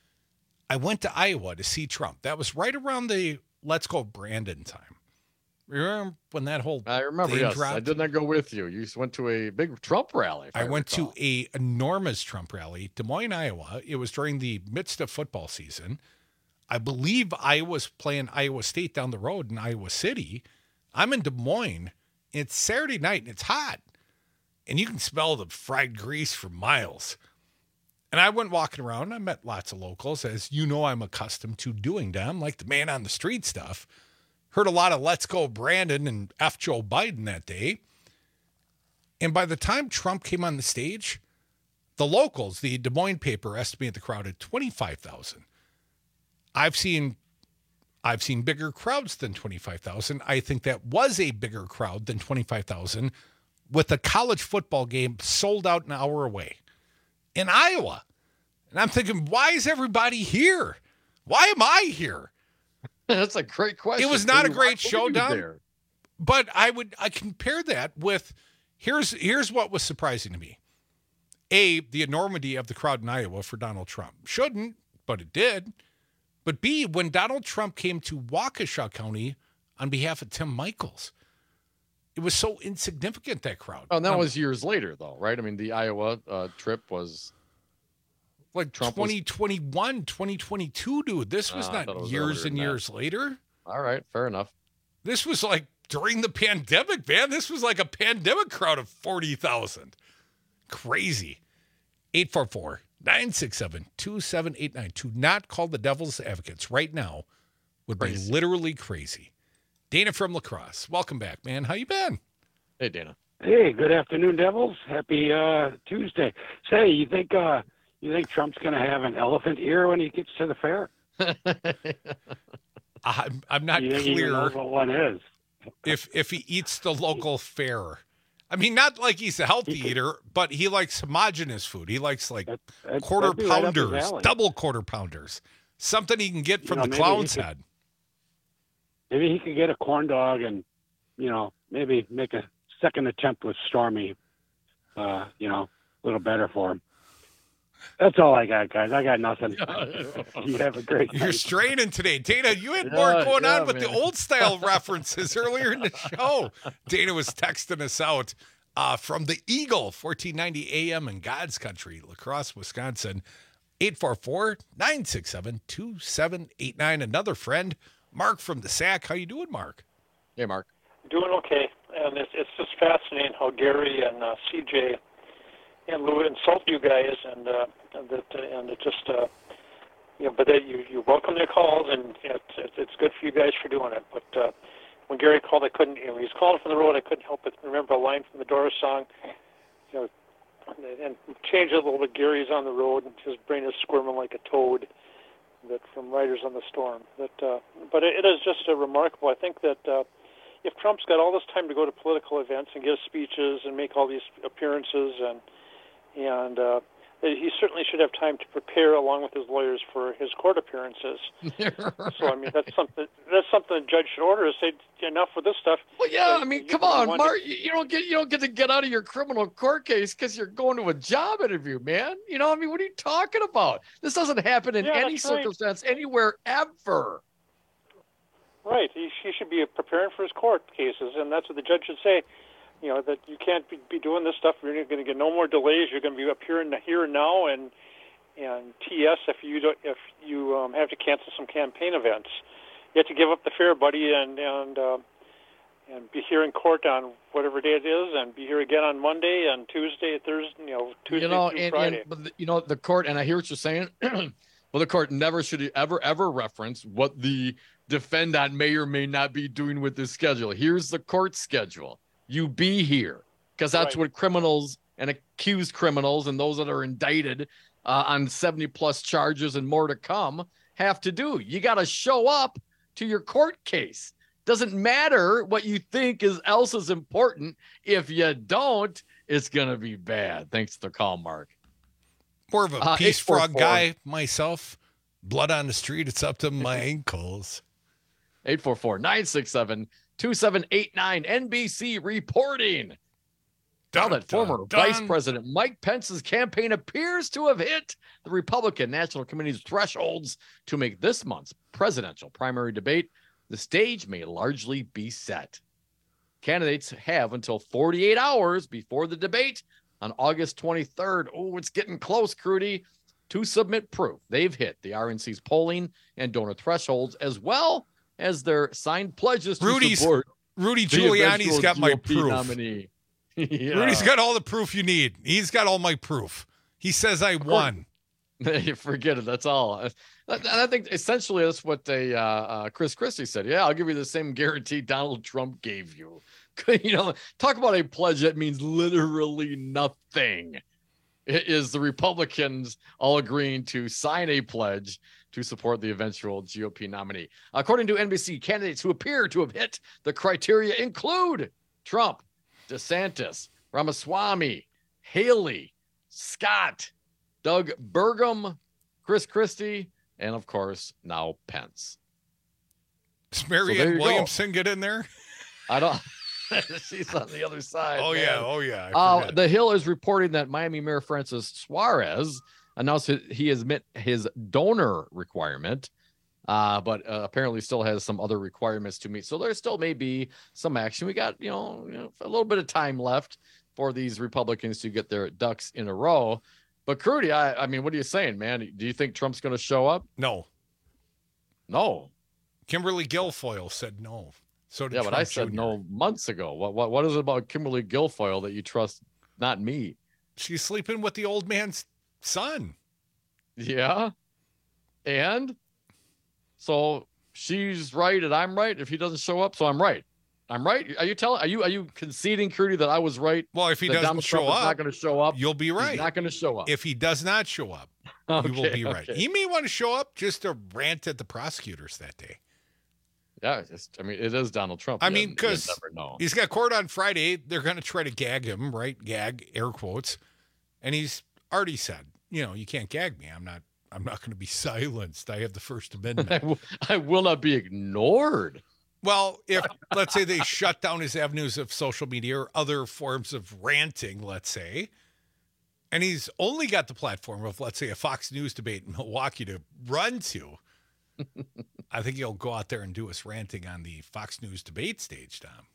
I went to Iowa to see Trump. That was right around the Let's Go Brandon time. Remember when that whole I remember, yes. dropped? I did not go with you. You went to a big Trump rally. I went to a enormous Trump rally, Des Moines, Iowa. It was during the midst of football season. I believe Iowa's playing Iowa State down the road in Iowa City. I'm in Des Moines. It's Saturday night, and it's hot. And you can smell the fried grease for miles. And I went walking around. I met lots of locals, as you know I'm accustomed to doing, Dom, like the man on the street stuff. Heard a lot of Let's Go Brandon and F Joe Biden that day. And by the time Trump came on the stage, the locals, the Des Moines paper, estimated the crowd at 25,000. I've seen bigger crowds than 25,000. I think that was a bigger crowd than 25,000 with a college football game sold out an hour away in Iowa. And I'm thinking, why is everybody here? Why am I here? That's a great question. It was not a great showdown, but I compare that with, here's what was surprising to me. A, the enormity of the crowd in Iowa for Donald Trump. Shouldn't, but it did. But B, when Donald Trump came to Waukesha County on behalf of Tim Michels, it was so insignificant, that crowd. Oh, and that was years later, though, right? I mean, the Iowa trip was like Trump 2021, 2022, dude. This was not years and years later. All right, fair enough. This was like during the pandemic, man. This was like a pandemic crowd of 40,000. Crazy. 844-967-2789. To not call the devil's advocates right now would be literally crazy. Dana from La Crosse. Welcome back, man. How you been? Hey, Dana. Hey, good afternoon, Devils. Happy Tuesday. Say, you think Trump's going to have an elephant ear when he gets to the fair? I'm not You didn't even clear know what one is. if he eats the local fare. I mean, not like he's a healthy eater, but he likes homogenous food. He likes like quarter that'd be right up his pounders, alley. double quarter pounders, something he can get from the maybe clown's he could- head. Maybe he could get a corn dog and, maybe make a second attempt with Stormy, a little better for him. That's all I got, guys. I got nothing. You have a great You're night. straining today. Dana, you had more going on with the man. old style references earlier in the show. Dana was texting us out from the Eagle, 1490 AM in God's Country, La Crosse, Wisconsin. 844-967-2789. Another friend, Mark from the Sac. How you doing, Mark? Hey, Mark. Doing okay, and it's just fascinating how Gary and CJ and Lou insult you guys, and it just but that you welcome their calls, and it's good for you guys for doing it. But when Gary called, I couldn't. He's calling from the road. I couldn't help but remember a line from the Doors song, and change it a little bit. Gary's on the road, and his brain is squirming like a toad. That from Riders on the Storm. But it is just remarkable. I think that if Trump's got all this time to go to political events and give speeches and make all these appearances, and he certainly should have time to prepare along with his lawyers for his court appearances. So I mean, that's something the judge should order, is say enough with this stuff. Well, yeah, I mean, come on, Mark. You don't get to get out of your criminal court case because you're going to a job interview, man. I mean, what are you talking about? This doesn't happen in any that's right. circumstance anywhere ever. Right. He should be preparing for his court cases, and that's what the judge should say. That you can't be doing this stuff. You're going to get no more delays. You're going to be up here and now, and TS if you have to cancel some campaign events. You have to give up the fair, buddy, and be here in court on whatever day it is, and be here again on Monday and Tuesday, Thursday, Tuesday through Friday. But the court, and I hear what you're saying. Well, the court never should ever reference what the defendant may or may not be doing with this schedule. Here's the court schedule. You be here, because that's what criminals and accused criminals and those that are indicted on 70-plus charges and more to come have to do. You got to show up to your court case. Doesn't matter what you think else is important. If you don't, it's going to be bad. Thanks for the call, Mark. More of a peace frog guy myself. Blood on the street. It's up to my ankles. 844-967-2789 NBC reporting. Now that former Vice President Mike Pence's campaign appears to have hit the Republican National Committee's thresholds to make this month's presidential primary debate, the stage may largely be set. Candidates have until 48 hours before the debate on August 23rd. Oh, it's getting close, Crudy, to submit proof they've hit the RNC's polling and donor thresholds, as well as their signed pledges to support Rudy Giuliani's got my proof. Nominee. Yeah. Rudy's got all the proof you need. He's got all my proof. He says I won. Forget it. That's all. And I think essentially that's what Chris Christie said. Yeah, I'll give you the same guarantee Donald Trump gave you. Talk about a pledge that means literally nothing. It is the Republicans all agreeing to sign a pledge to support the eventual GOP nominee. According to NBC, candidates who appear to have hit the criteria include Trump, DeSantis, Ramaswamy, Haley, Scott, Doug Burgum, Chris Christie, and of course, now Pence. Does Marianne Williamson get in there? I don't. She's on the other side. Oh, man. yeah. The Hill is reporting that Miami Mayor Francis Suarez announced he has met his donor requirement, but apparently still has some other requirements to meet. So there still may be some action. We got, a little bit of time left for these Republicans to get their ducks in a row. But Crudy, I mean, what are you saying, man? Do you think Trump's going to show up? No. Kimberly Guilfoyle said no. So did but Trump I said Jr. no months ago. What is it about Kimberly Guilfoyle that you trust? Not me. She's sleeping with the old man's son. Yeah. And so she's right and I'm right. If he doesn't show up, so I'm right. I'm right. Are you conceding, Crudy, that I was right? Well, if he doesn't show up, not going to show up. You'll be right. He's not going to show up. If he does not show up, you will be right. He may want to show up just to rant at the prosecutors that day. Yeah, it is Donald Trump. I mean, because he's got court on Friday. They're going to try to gag him, right? Gag, air quotes. And he's already said, you can't gag me. I'm not going to be silenced. I have the First Amendment. I will not be ignored. Well, if, let's say, they shut down his avenues of social media or other forms of ranting, let's say, and he's only got the platform of, let's say, a Fox News debate in Milwaukee to run to, I think he'll go out there and do his ranting on the Fox News debate stage, Tom.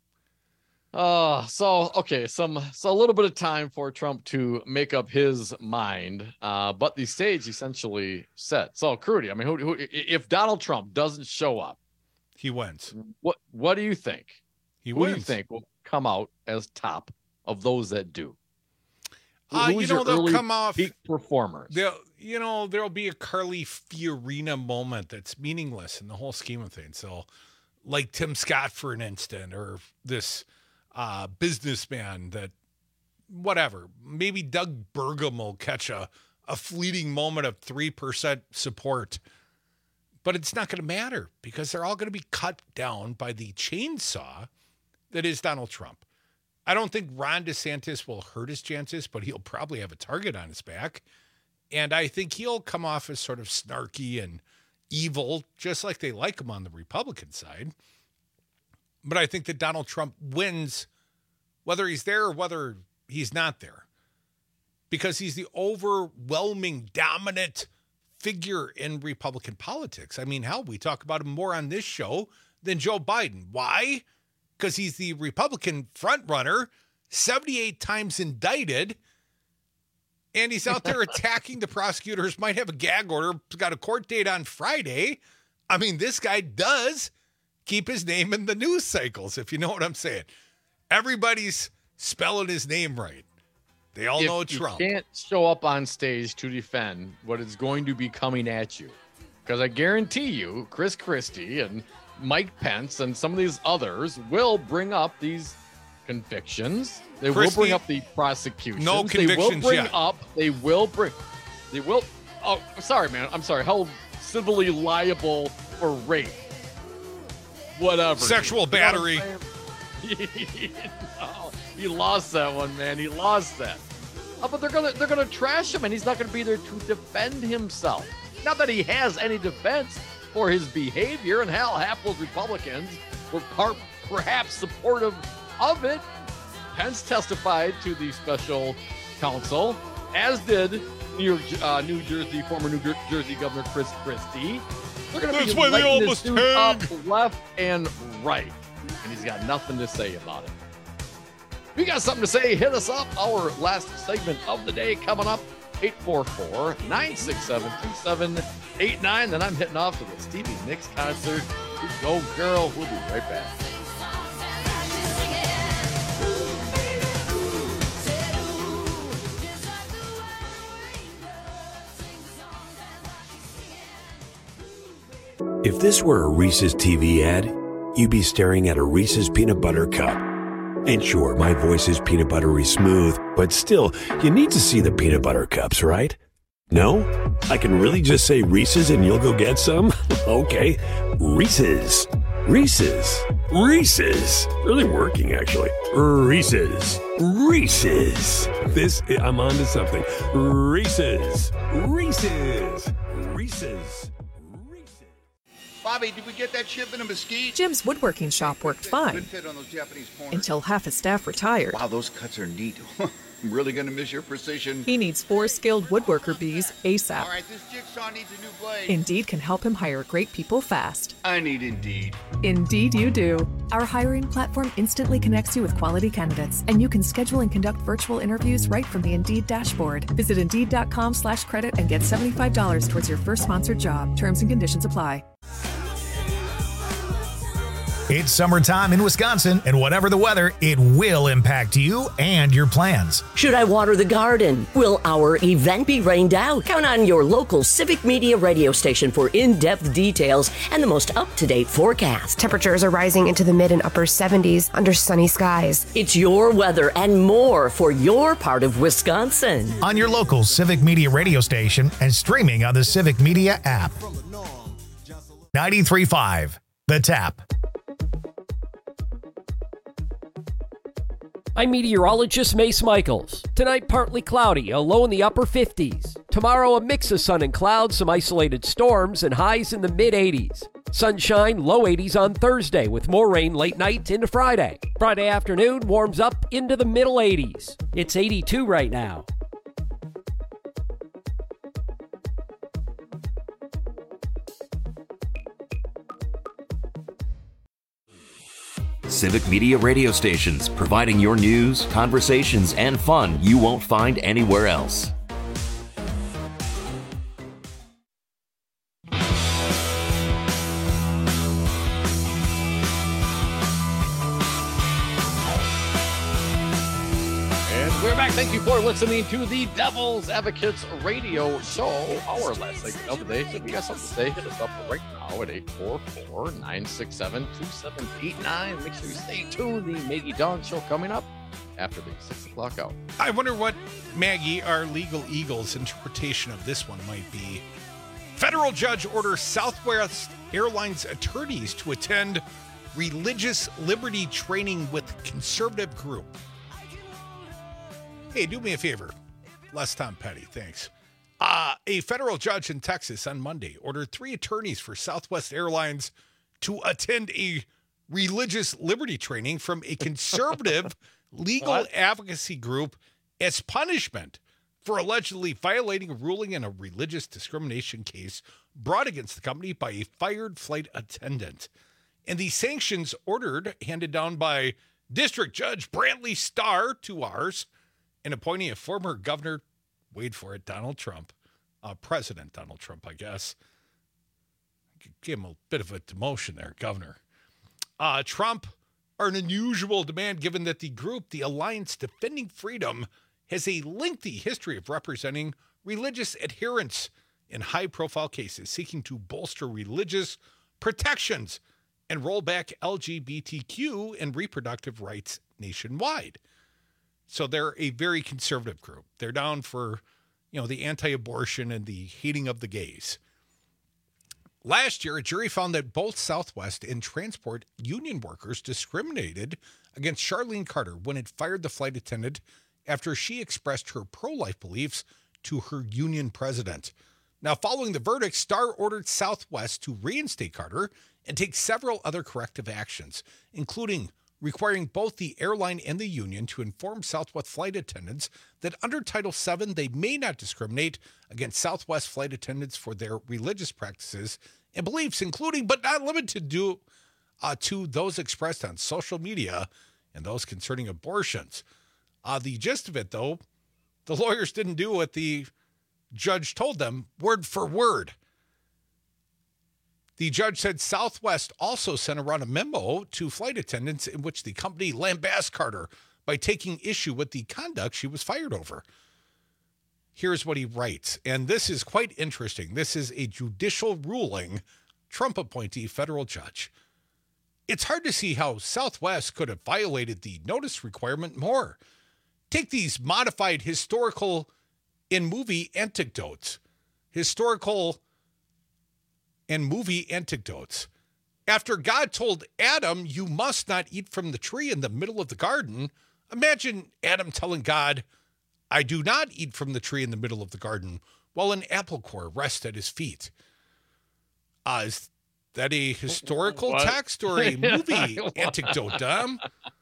So a little bit of time for Trump to make up his mind, but the stage essentially set. So, Crudy, I mean, who if Donald Trump doesn't show up, he wins. What do you think? He wins. Who do you think will come out as top of those that do? They'll come off peak performers. There'll be a Carly Fiorina moment that's meaningless in the whole scheme of things. So, like Tim Scott, for an instant, or this businessman that, whatever, maybe Doug Burgum will catch a fleeting moment of 3% support. But it's not going to matter because they're all going to be cut down by the chainsaw that is Donald Trump. I don't think Ron DeSantis will hurt his chances, but he'll probably have a target on his back. And I think he'll come off as sort of snarky and evil, just like they like him on the Republican side. But I think that Donald Trump wins whether he's there or whether he's not there, because he's the overwhelming dominant figure in Republican politics. I mean, hell, we talk about him more on this show than Joe Biden. Why? Because he's the Republican frontrunner, 78 times indicted, and he's out there attacking the prosecutors, might have a gag order, got a court date on Friday. I mean, this guy does keep his name in the news cycles, if you know what I'm saying. Everybody's spelling his name right. They all know Trump. You can't show up on stage to defend what is going to be coming at you. Because I guarantee you, Chris Christie and Mike Pence and some of these others will bring up these convictions. They will bring up the prosecutions. No convictions yet. They will. Oh, sorry, man. I'm sorry. Held civilly liable for rape. Whatever. Sexual battery. No, he lost that one, man. He lost that. But they're gonna trash him, and he's not gonna be there to defend himself. Not that he has any defense for his behavior, and hell, half those Republicans were perhaps supportive of it. Pence testified to the special counsel, as did former New Jersey Governor Chris Christie. They're gonna be lighting this dude up left and right, and he's got nothing to say about it. If you got something to say, hit us up. Our last segment of the day coming up, 844-967-2789. Then I'm hitting off to the Stevie Nicks concert. Go girl. We'll be right back. If this were a Reese's TV ad, you'd be staring at a Reese's peanut butter cup. And sure, my voice is peanut buttery smooth, but still, you need to see the peanut butter cups, right? No? I can really just say Reese's and you'll go get some? Okay, Reese's. Reese's. Reese's. Really working, actually. Reese's. Reese's. I'm on to something. Reese's. Reese's. Reese's. Bobby, did we get that shipment of mesquite? Jim's woodworking shop worked fine. Good fit on those Japanese corners. Until half his staff retired. Wow, those cuts are neat. I'm really going to miss your precision. He needs 4 skilled woodworker bees ASAP. All right, this jigsaw needs a new blade. Indeed can help him hire great people fast. I need Indeed. Indeed you do. Our hiring platform instantly connects you with quality candidates, and you can schedule and conduct virtual interviews right from the Indeed dashboard. Visit Indeed.com/credit and get $75 towards your first sponsored job. Terms and conditions apply. It's summertime in Wisconsin, and whatever the weather, it will impact you and your plans. Should I water the garden? Will our event be rained out? Count on your local Civic Media radio station for in-depth details and the most up-to-date forecast. Temperatures are rising into the mid and upper 70s under sunny skies. It's your weather and more for your part of Wisconsin. On your local Civic Media radio station and streaming on the Civic Media app. 93.5, The Tap. I'm meteorologist Mace Michaels. Tonight, partly cloudy, a low in the upper 50s. Tomorrow, a mix of sun and clouds, some isolated storms, and highs in the mid-80s. Sunshine, low 80s on Thursday, with more rain late night into Friday. Friday afternoon warms up into the middle 80s. It's 82 right now. Civic Media radio stations, providing your news, conversations, and fun you won't find anywhere else. And we're back. Thank you for listening to the Devil's Advocates radio show, our last segment of the day. So if you got something to say, hit us up right now at 844-967-2789. Make sure you stay tuned. The Maggie Dawn show coming up after the 6 o'clock hour. I wonder what, Maggie, our legal eagle's interpretation of this one might be. Federal judge orders Southwest Airlines attorneys to attend religious liberty training with conservative group. Hey, do me a favor. Less Tom Petty, thanks. A federal judge in Texas on Monday ordered 3 attorneys for Southwest Airlines to attend a religious liberty training from a conservative legal advocacy group as punishment for allegedly violating a ruling in a religious discrimination case brought against the company by a fired flight attendant. And the sanctions ordered, handed down by District Judge Brantley Starr, 2 R's, and appointing a former governor, wait for it, Donald Trump, President Donald Trump, I guess. Gave him a bit of a demotion there, governor. Trump are an unusual demand given that the group, the Alliance Defending Freedom, has a lengthy history of representing religious adherents in high-profile cases, seeking to bolster religious protections and roll back LGBTQ and reproductive rights nationwide. So they're a very conservative group. They're down for, the anti-abortion and the hating of the gays. Last year, a jury found that both Southwest and transport union workers discriminated against Charlene Carter when it fired the flight attendant after she expressed her pro-life beliefs to her union president. Now, following the verdict, Starr ordered Southwest to reinstate Carter and take several other corrective actions, including requiring both the airline and the union to inform Southwest flight attendants that under Title VII, they may not discriminate against Southwest flight attendants for their religious practices and beliefs, including but not limited to those expressed on social media and those concerning abortions. The gist of it, though, the lawyers didn't do what the judge told them word for word. The judge said Southwest also sent around a memo to flight attendants in which the company lambasts Carter by taking issue with the conduct she was fired over. Here's what he writes, and this is quite interesting. This is a judicial ruling, Trump appointee federal judge. It's hard to see how Southwest could have violated the notice requirement more. Take these modified historical and movie anecdotes. After God told Adam, you must not eat from the tree in the middle of the garden, imagine Adam telling God, I do not eat from the tree in the middle of the garden, while an apple core rests at his feet. Is that a historical text or a movie anecdote, Dom?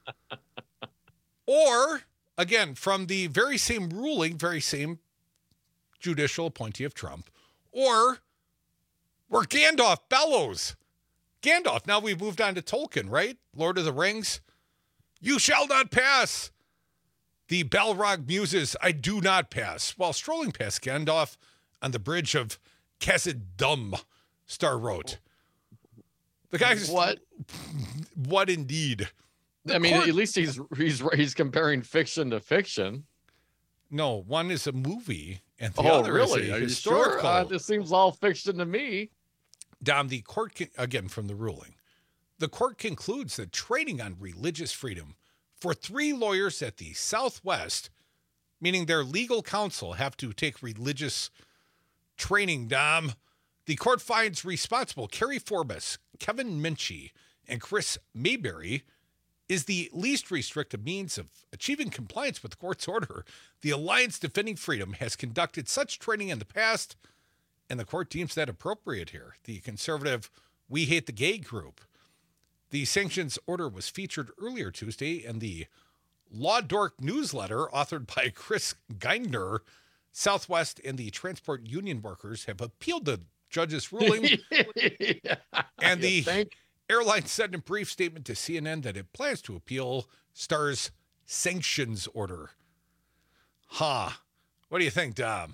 Or, again, from the very same ruling, very same judicial appointee of Trump, or where Gandalf bellows. Gandalf, now we've moved on to Tolkien, right? Lord of the Rings. You shall not pass. The Balrog muses, I do not pass. While strolling past Gandalf on the bridge of Khazad-dûm, Starr wrote. The guy's what? What indeed? At least he's comparing fiction to fiction. No, one is a movie and the other really? is a Are you historical. sure? This seems all fiction to me. Dom, the court, again from the ruling, the court concludes that training on religious freedom for 3 lawyers at the Southwest, meaning their legal counsel have to take religious training, Dom. The court finds responsible Carrie Forbes, Kevin Minchie, and Chris Mayberry is the least restrictive means of achieving compliance with the court's order. The Alliance Defending Freedom has conducted such training in the past, and the court deems that appropriate here. The conservative We Hate the Gay group. The sanctions order was featured earlier Tuesday in the Law Dork newsletter authored by Chris Geindner. Southwest and the transport union workers have appealed the judge's ruling. And the airline said in a brief statement to CNN that it plans to appeal Star's sanctions order. What do you think, Dom?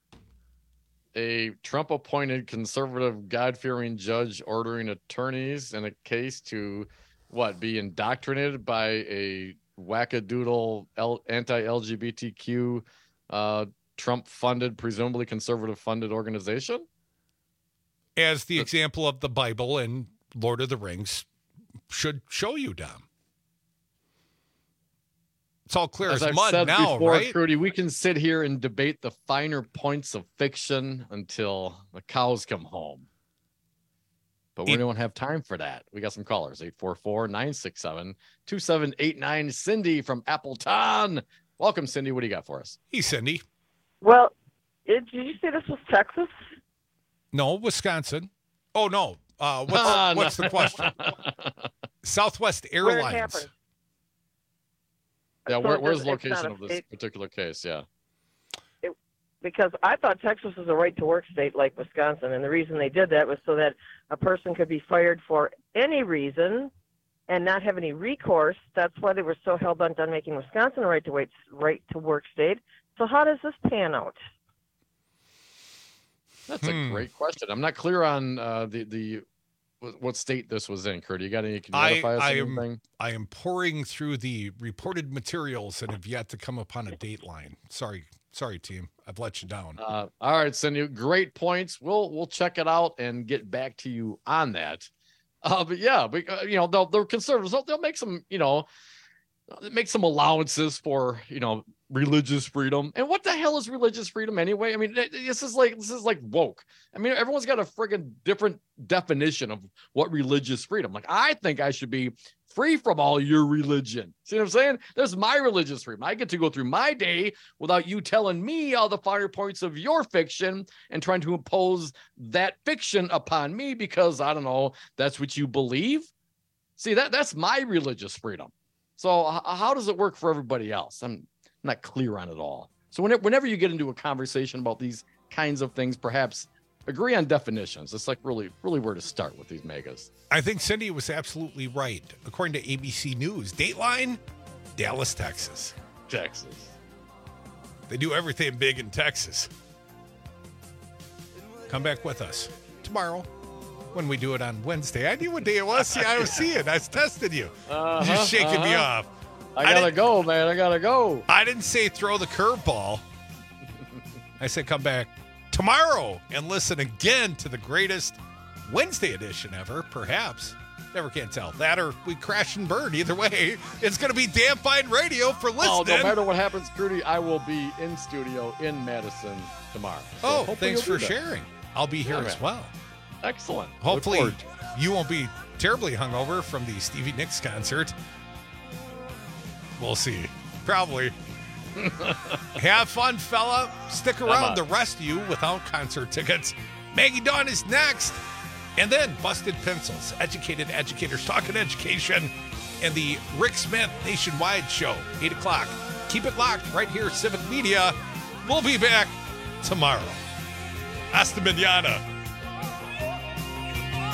A Trump-appointed conservative God-fearing judge ordering attorneys in a case to, be indoctrinated by a wackadoodle anti-LGBTQ Trump-funded, presumably conservative-funded organization? As the example of the Bible and Lord of the Rings should show you, Dom. It's all clear as I've mud said now, before, right? Crudy, we can sit here and debate the finer points of fiction until the cows come home. But we don't have time for that. We got some callers, 844-967-2789. Cindy from Appleton. Welcome, Cindy. What do you got for us? Hey, Cindy. Well, did you say this was Texas? No, Wisconsin. Oh, no. What's the question? Southwest Airlines. Where it happened. Yeah, So where's the it's not location a of this state- particular case? Yeah. Because I thought Texas was a right-to-work state like Wisconsin, and the reason they did that was so that a person could be fired for any reason and not have any recourse. That's why they were so hell-bent on making Wisconsin a right-to-work state. So how does this pan out? That's a great question. I'm not clear on what state this was in, Kurt. You got any? Can you identify us anything? I am pouring through the reported materials and have yet to come upon a dateline. Sorry, team. I've let you down. All right, Cindy. Great points. We'll check it out and get back to you on that. But yeah, the conservatives they'll make some allowances for religious freedom. And what the hell is religious freedom anyway? I mean, this is like woke. I mean, everyone's got a friggin' different definition of what religious freedom. Like, I think I should be free from all your religion. See what I'm saying? There's my religious freedom. I get to go through my day without you telling me all the finer points of your fiction and trying to impose that fiction upon me because, I don't know, that's what you believe. See, that's my religious freedom. So how does it work for everybody else? I'm not clear on it all. So whenever you get into a conversation about these kinds of things, perhaps agree on definitions. It's like really, really where to start with these megas. I think Cindy was absolutely right. According to ABC News, Dateline, Dallas, Texas. They do everything big in Texas. Come back with us tomorrow when we do it on Wednesday. I knew what day it was. See, I was seeing. I was testing you. You're just shaking me off. I gotta go, man. I gotta go. I didn't say throw the curveball. I said come back tomorrow and listen again to the greatest Wednesday edition ever, perhaps. Never can tell. That or we crash and burn. Either way, it's going to be damn fine radio for listening. No matter what happens, Trudy, I will be in studio in Madison tomorrow. So thanks for sharing. I'll be here as well. Excellent. Hopefully you won't be terribly hungover from the Stevie Nicks concert. We'll see. Probably. Have fun, fella. Stick around, the rest of you, without concert tickets. Maggie Dawn is next. And then Busted Pencils, Educated Educators Talking Education, and the Rick Smith Nationwide Show, 8 o'clock. Keep it locked right here, Civic Media. We'll be back tomorrow. Hasta mañana.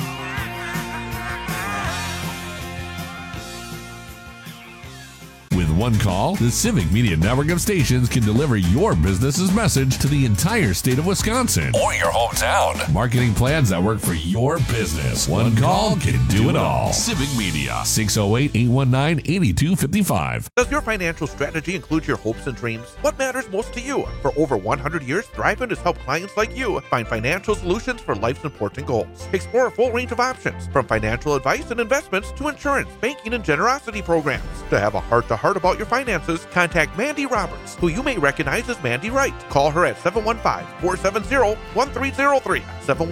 With one call, the Civic Media Network of stations can deliver your business's message to the entire state of Wisconsin or your hometown. Marketing plans that work for your business. One call can do it all. Civic Media, 608-819-8255. Does your financial strategy include your hopes and dreams? What matters most to you? For over 100 years, Thriveman has helped clients like you find financial solutions for life's important goals. Explore a full range of options, from financial advice and investments to insurance, banking, and generosity programs. To have a heart-to-heart about your finances, contact Mandy Roberts, who you may recognize as Mandy Wright. Call her at 715-470-1303.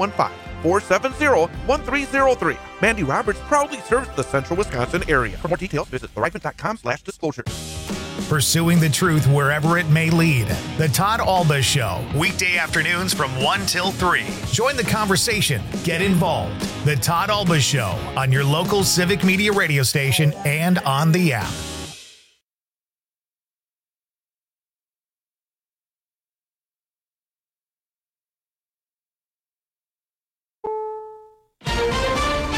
715-470-1303. Mandy Roberts proudly serves the central Wisconsin area. For more details, visit thriveman.com/disclosures. Pursuing the truth wherever it may lead. The Todd Alba Show, weekday afternoons from 1 till 3. Join the conversation. Get involved. The Todd Alba Show on your local Civic Media radio station and on the app.